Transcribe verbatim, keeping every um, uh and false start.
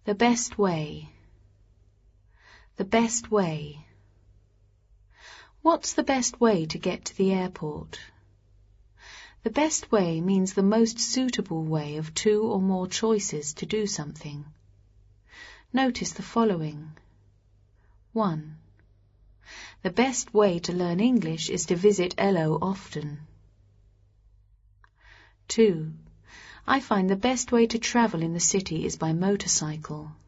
The best way. The best way. What's the best way to get to the airport? The best way means the most suitable way of two or more choices to do something. Notice the following. one. The best way to learn English is to visit Elo often. two. I find the best way to travel in the city is by motorcycle.